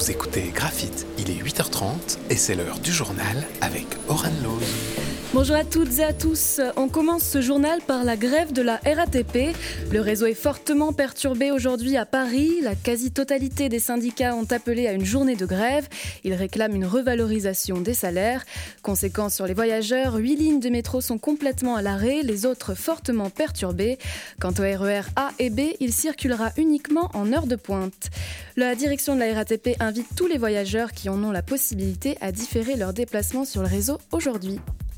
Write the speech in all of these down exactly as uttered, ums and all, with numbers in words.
Vous écoutez Graphite, il est huit heures trente et c'est l'heure du journal avec Oran Loz. Bonjour à toutes et à tous. On commence ce journal par la grève de la R A T P. Le réseau est fortement perturbé aujourd'hui à Paris. La quasi-totalité des syndicats ont appelé à une journée de grève. Ils réclament une revalorisation des salaires. Conséquence sur les voyageurs, huit lignes de métro sont complètement à l'arrêt, les autres fortement perturbées. Quant au R E R A et B, il circulera uniquement en heure de pointe. La direction de la R A T P invite tous les voyageurs qui en ont la possibilité à différer leur déplacement sur le réseau aujourd'hui.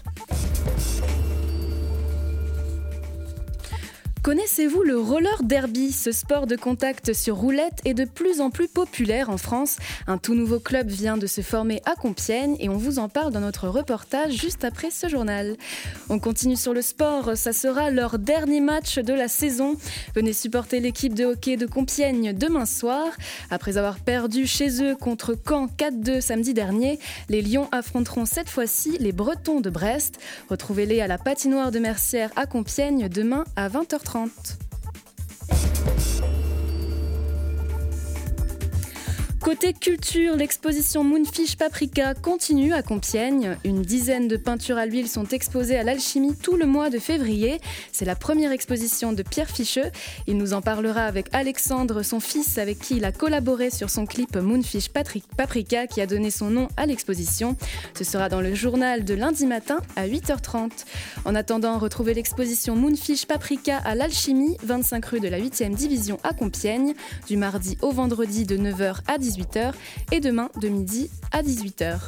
Connaissez-vous le roller derby ? Ce sport de contact sur roulette est de plus en plus populaire en France. Un tout nouveau club vient de se former à Compiègne et on vous en parle dans notre reportage juste après ce journal. On continue sur le sport, ça sera leur dernier match de la saison. Venez supporter l'équipe de hockey de Compiègne demain soir. Après avoir perdu chez eux contre Caen quatre deux samedi dernier, les Lions affronteront cette fois-ci les Bretons de Brest. Retrouvez-les à la patinoire de Mercières à Compiègne demain à vingt heures trente. Côté culture, l'exposition Moonfish Paprika continue à Compiègne. Une dizaine de peintures à l'huile sont exposées à l'Alchimie tout le mois de février. C'est la première exposition de Pierre Ficheux. Il nous en parlera avec Alexandre, son fils, avec qui il a collaboré sur son clip Moonfish Paprika qui a donné son nom à l'exposition. Ce sera dans le journal de lundi matin à huit heures trente. En attendant, retrouvez l'exposition Moonfish Paprika à l'Alchimie, vingt-cinq rue de la huitième division à Compiègne, du mardi au vendredi de neuf heures à dix-huit heures et demain de midi à dix-huit heures.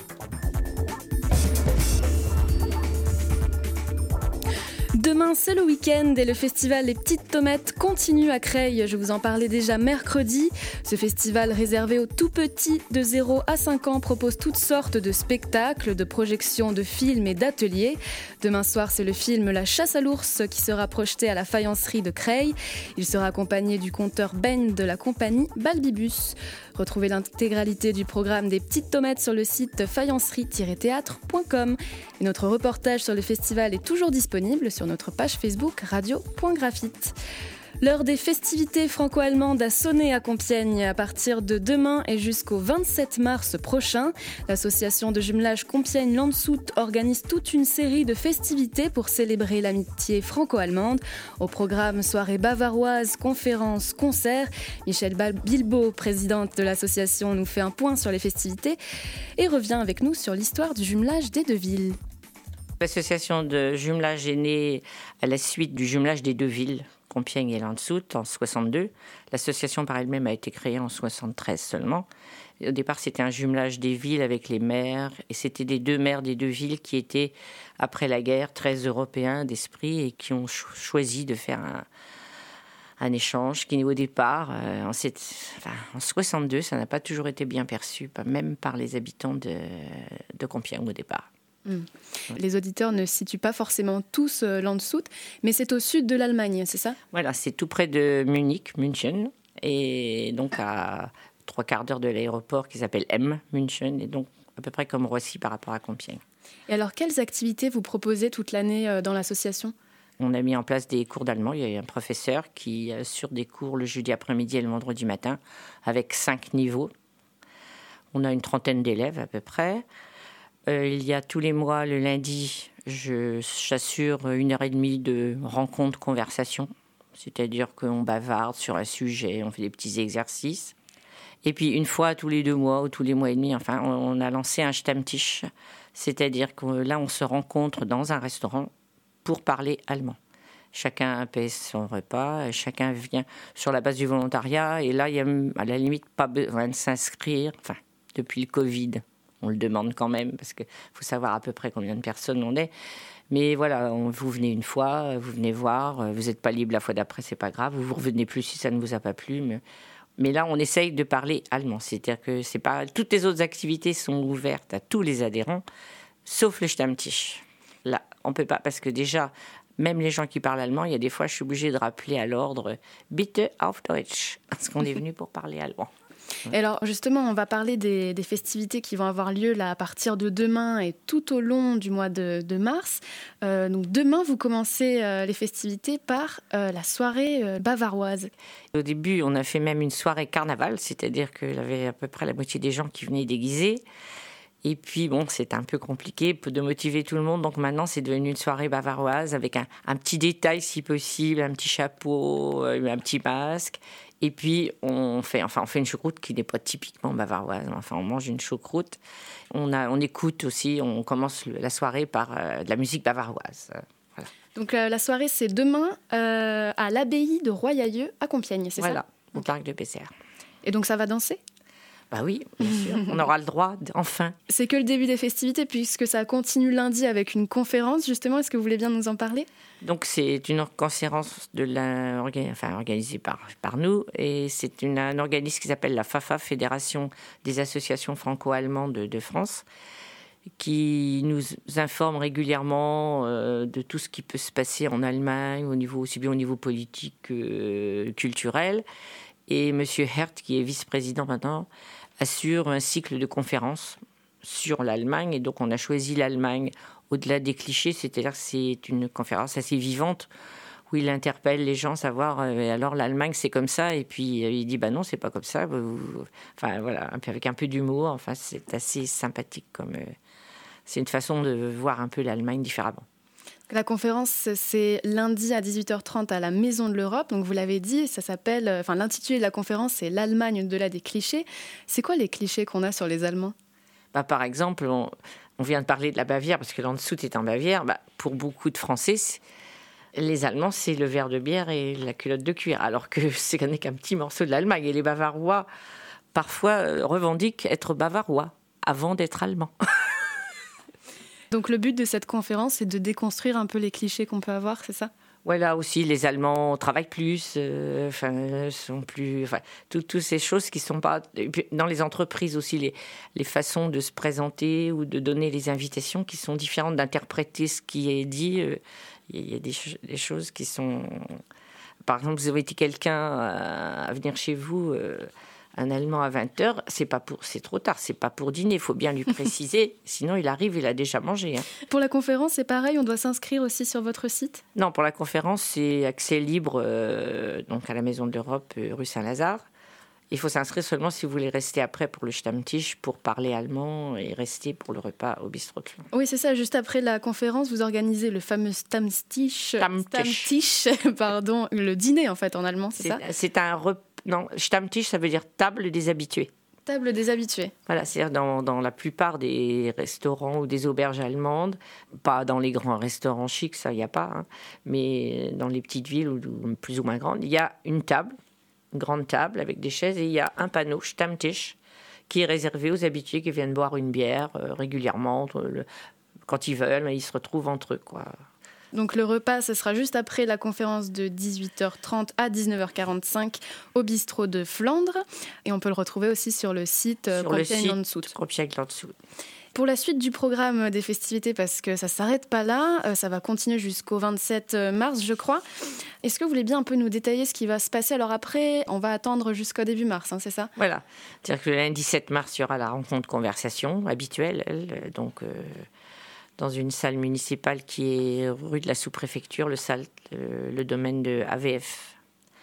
Demain, c'est le week-end et le festival Les Petites Tomates continue à Creil. Je vous en parlais déjà mercredi. Ce festival réservé aux tout petits de zéro à cinq ans propose toutes sortes de spectacles, de projections, de films et d'ateliers. Demain soir, c'est le film La Chasse à l'ours qui sera projeté à la faïencerie de Creil. Il sera accompagné du conteur Ben de la compagnie Balbibus. Retrouvez l'intégralité du programme des Petites Tomates sur le site faïencerie tiret théâtre point com. Et notre reportage sur le festival est toujours disponible sur notre page Facebook radio point graphite. L'heure des festivités franco-allemandes a sonné à Compiègne. À partir de demain et jusqu'au vingt-sept mars prochain, l'association de jumelage Compiègne-Landshut organise toute une série de festivités pour célébrer l'amitié franco-allemande. Au programme soirée bavaroise, conférences, concerts. Michel Bilbao, présidente de l'association, nous fait un point sur les festivités et revient avec nous sur l'histoire du jumelage des deux villes. L'association de jumelage est née à la suite du jumelage des deux villes, Compiègne et Landshut, en soixante-deux. L'association par elle-même a été créée en soixante-treize seulement. Et au départ, c'était un jumelage des villes avec les maires. Et c'était les deux maires des deux villes qui étaient, après la guerre, très européens d'esprit et qui ont cho- choisi de faire un, un échange qui, au départ, euh, en, cette, enfin, en soixante-deux, ça n'a pas toujours été bien perçu, pas même par les habitants de, de Compiègne au départ. Mmh. Les auditeurs ne situent pas forcément tous euh, Landshut, mais c'est au sud de l'Allemagne, c'est ça ? Voilà, c'est tout près de Munich, München, et donc à trois quarts d'heure de l'aéroport qui s'appelle M, München, et donc à peu près comme Roissy par rapport à Compiègne. Et alors, quelles activités vous proposez toute l'année euh, dans l'association ? On a mis en place des cours d'allemand. Il y a un professeur qui assure des cours le jeudi après-midi et le vendredi matin, avec cinq niveaux. On a une trentaine d'élèves à peu près. Euh, il y a tous les mois, le lundi, je, j'assure une heure et demie de rencontres, conversations. C'est-à-dire qu'on bavarde sur un sujet, on fait des petits exercices. Et puis une fois tous les deux mois ou tous les mois et demi, enfin, on, on a lancé un Stammtisch. C'est-à-dire que là, on se rencontre dans un restaurant pour parler allemand. Chacun paie son repas, chacun vient sur la base du volontariat. Et là, il n'y a à la limite pas besoin de s'inscrire. Enfin, depuis le Covid, on le demande quand même, parce qu'il faut savoir à peu près combien de personnes on est. Mais voilà, on, vous venez une fois, vous venez voir, vous n'êtes pas libre la fois d'après, c'est pas grave. Vous ne revenez plus si ça ne vous a pas plu. Mais, mais là, on essaye de parler allemand. C'est-à-dire que c'est pas, toutes les autres activités sont ouvertes à tous les adhérents, sauf le Stammtisch. Là, on ne peut pas, parce que déjà, même les gens qui parlent allemand, il y a des fois, je suis obligée de rappeler à l'ordre « Bitte auf Deutsch », parce qu'on est venu pour parler allemand. Et alors justement, on va parler des, des festivités qui vont avoir lieu là, à partir de demain et tout au long du mois de, de mars. Euh, donc demain, vous commencez euh, les festivités par euh, la soirée euh, bavaroise. Au début, on a fait même une soirée carnaval, c'est-à-dire qu'il y avait à peu près la moitié des gens qui venaient déguisés. Et puis, bon, c'était un peu compliqué de motiver tout le monde. Donc maintenant, c'est devenu une soirée bavaroise avec un, un petit détail, si possible, un petit chapeau, un petit masque. Et puis, on fait, enfin, on fait une choucroute qui n'est pas typiquement bavaroise. Enfin, on mange une choucroute. On, a, on écoute aussi, on commence la soirée par euh, de la musique bavaroise. Voilà. Donc, euh, la soirée, c'est demain euh, à l'abbaye de Royailleux à Compiègne, c'est voilà, ça ? Voilà, au parc de Béziers. Et donc, ça va danser ? Bah oui, bien sûr. On aura le droit, enfin. C'est que le début des festivités, puisque ça continue lundi avec une conférence, justement. Est-ce que vous voulez bien nous en parler ? Donc, c'est une conférence de la, enfin, organisée par, par nous. Et c'est une, un organisme qui s'appelle la FAFA, Fédération des associations franco-allemandes de, de France, qui nous informe régulièrement euh, de tout ce qui peut se passer en Allemagne, au niveau, aussi bien au niveau politique que euh, culturel. Et M. Herth, qui est vice-président maintenant, assure un cycle de conférences sur l'Allemagne. Et donc, on a choisi l'Allemagne au-delà des clichés, c'est-à-dire que c'est une conférence assez vivante où il interpelle les gens, savoir, euh, alors l'Allemagne, c'est comme ça. Et puis, euh, il dit, bah non, c'est pas comme ça. Vous... Enfin, voilà, avec un peu d'humour. Enfin, c'est assez sympathique. Comme, euh... C'est une façon de voir un peu l'Allemagne différemment. La conférence, c'est lundi à dix-huit heures trente à la Maison de l'Europe. Donc, vous l'avez dit, ça s'appelle... Enfin, l'intitulé de la conférence, c'est « L'Allemagne au-delà des clichés ». C'est quoi les clichés qu'on a sur les Allemands ? Bah, par exemple, on, on vient de parler de la Bavière, parce que Landshut est en Bavière. Bah, pour beaucoup de Français, les Allemands, c'est le verre de bière et la culotte de cuir, alors que c'est n'est qu'un petit morceau de l'Allemagne. Et les Bavarois, parfois, euh, revendiquent être Bavarois avant d'être Allemands. Donc le but de cette conférence, c'est de déconstruire un peu les clichés qu'on peut avoir, c'est ça ? Voilà, aussi, les Allemands travaillent plus, euh, enfin, sont plus... Enfin, toutes ces choses qui ne sont pas... Et puis, dans les entreprises aussi, les, les façons de se présenter ou de donner les invitations qui sont différentes, d'interpréter ce qui est dit. Euh, il y a des, des choses qui sont... Par exemple, vous avez été quelqu'un à, à venir chez vous... Euh, un Allemand à vingt heures, c'est pas pour, c'est trop tard, c'est pas pour dîner, il faut bien lui préciser, sinon il arrive, il a déjà mangé. Hein. Pour la conférence, c'est pareil, on doit s'inscrire aussi sur votre site ? Non, pour la conférence, c'est accès libre euh, donc à la Maison de l'Europe, euh, rue Saint-Lazare. Il faut s'inscrire seulement si vous voulez rester après pour le Stammtisch, pour parler allemand et rester pour le repas au bistrot de Flandre. Oui, c'est ça, juste après la conférence, vous organisez le fameux Stammtisch, Stammtisch. Stammtisch pardon, le dîner en fait en allemand, c'est, c'est ça ? C'est un repas. Non, Stammtisch, ça veut dire table des habitués. Table des habitués. Voilà, c'est-à-dire dans, dans la plupart des restaurants ou des auberges allemandes, pas dans les grands restaurants chics, ça, il n'y a pas, hein, mais dans les petites villes ou, ou plus ou moins grandes, il y a une table, une grande table avec des chaises, et il y a un panneau, Stammtisch, qui est réservé aux habitués qui viennent boire une bière euh, régulièrement, le, quand ils veulent, ils se retrouvent entre eux, quoi. Donc le repas, ce sera juste après la conférence de dix-huit heures trente à dix-neuf heures quarante-cinq au bistrot de Flandre. Et on peut le retrouver aussi sur le site Compiègne-Landshut. Pour la suite du programme des festivités, parce que ça ne s'arrête pas là, ça va continuer jusqu'au vingt-sept mars, je crois. Est-ce que vous voulez bien un peu nous détailler ce qui va se passer ? Alors après, on va attendre jusqu'au début mars, hein, c'est ça ? Voilà. C'est-à-dire que le lundi sept mars, il y aura la rencontre conversation habituelle, elle, donc... Euh... dans une salle municipale qui est rue de la sous-préfecture, le, salle, le, le domaine de A V F.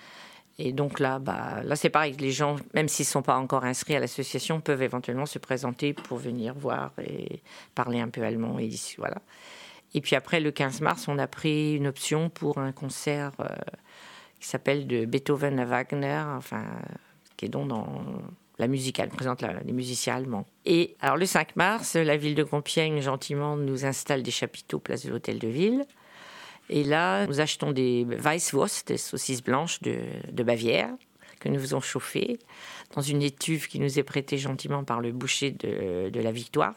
Et donc là, bah, là, c'est pareil, les gens, même s'ils ne sont pas encore inscrits à l'association, peuvent éventuellement se présenter pour venir voir et parler un peu allemand. Et, voilà. Et puis après, le quinze mars, on a pris une option pour un concert euh, qui s'appelle de Beethoven à Wagner, enfin, qui est donc dans... la musique, elle présente la, les musiciens allemands. Et alors le cinq mars, la ville de Compiègne, gentiment, nous installe des chapiteaux place de l'Hôtel de Ville. Et là, nous achetons des Weisswurst, des saucisses blanches de, de Bavière, que nous faisons chauffer dans une étuve qui nous est prêtée gentiment par le boucher de, de la Victoire.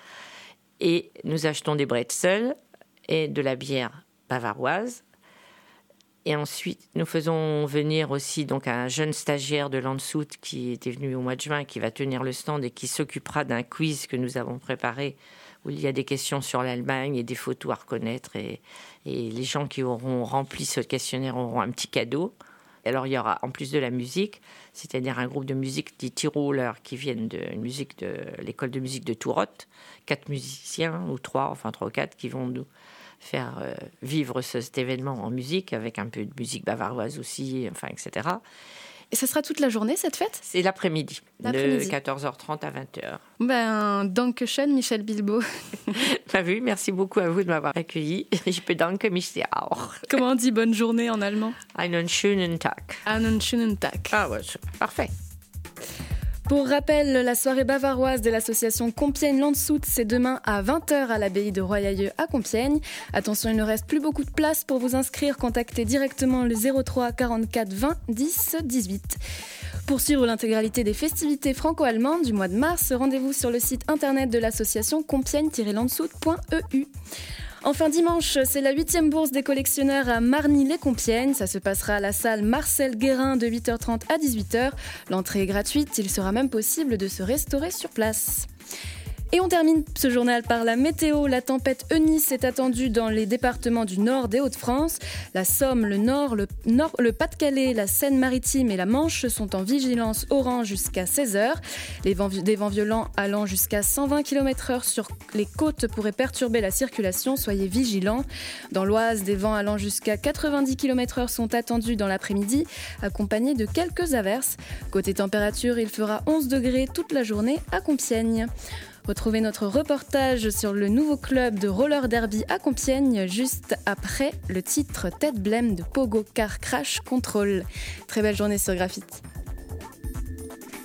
Et nous achetons des bretzels et de la bière bavaroise. Et ensuite, nous faisons venir aussi donc un jeune stagiaire de Landshut qui était venu au mois de juin, qui va tenir le stand et qui s'occupera d'un quiz que nous avons préparé, où il y a des questions sur l'Allemagne et des photos à reconnaître. Et, et les gens qui auront rempli ce questionnaire auront un petit cadeau. Alors, il y aura, en plus de la musique, c'est-à-dire un groupe de musique des Tiroler qui viennent de, une musique de l'école de musique de Tourotte, quatre musiciens, ou trois, enfin trois ou quatre, qui vont nous faire euh, vivre ce, cet événement en musique, avec un peu de musique bavaroise aussi, enfin, et cetera. Et ce sera toute la journée, cette fête ? C'est l'après-midi, l'après-midi. De quatorze heures trente à vingt heures. Ben, dankeschön, Michel Bilbao. Bah oui, merci beaucoup à vous de m'avoir accueilli. Je bedanke mich sehr auch. Comment on dit bonne journée en allemand ? Einen schönen Tag. Einen schönen Tag. Ah ouais, parfait. Pour rappel, la soirée bavaroise de l'association Compiègne-Landshut, c'est demain à vingt heures à l'abbaye de Royailleux à Compiègne. Attention, il ne reste plus beaucoup de place pour vous inscrire. Contactez directement le zéro trois quarante-quatre vingt dix dix-huit. Pour suivre l'intégralité des festivités franco-allemandes du mois de mars, rendez-vous sur le site internet de l'association compiègne tiret landshut point e u. Enfin dimanche, c'est la huitième bourse des collectionneurs à Marny-les-Compiègnes. Ça se passera à la salle Marcel Guérin de huit heures trente à dix-huit heures. L'entrée est gratuite, il sera même possible de se restaurer sur place. Et on termine ce journal par la météo. La tempête Eunice est attendue dans les départements du nord des Hauts-de-France. La Somme, le Nord, le, nord, le Pas-de-Calais, la Seine-Maritime et la Manche sont en vigilance orange jusqu'à seize heures. Les vents, des vents violents allant jusqu'à cent vingt kilomètres heure sur les côtes pourraient perturber la circulation. Soyez vigilants. Dans l'Oise, des vents allant jusqu'à quatre-vingt-dix kilomètres heure sont attendus dans l'après-midi, accompagnés de quelques averses. Côté température, il fera onze degrés toute la journée à Compiègne. Retrouvez notre reportage sur le nouveau club de roller derby à Compiègne juste après le titre Tête Blême de Pogo Car Crash Control. Très belle journée sur Graphite.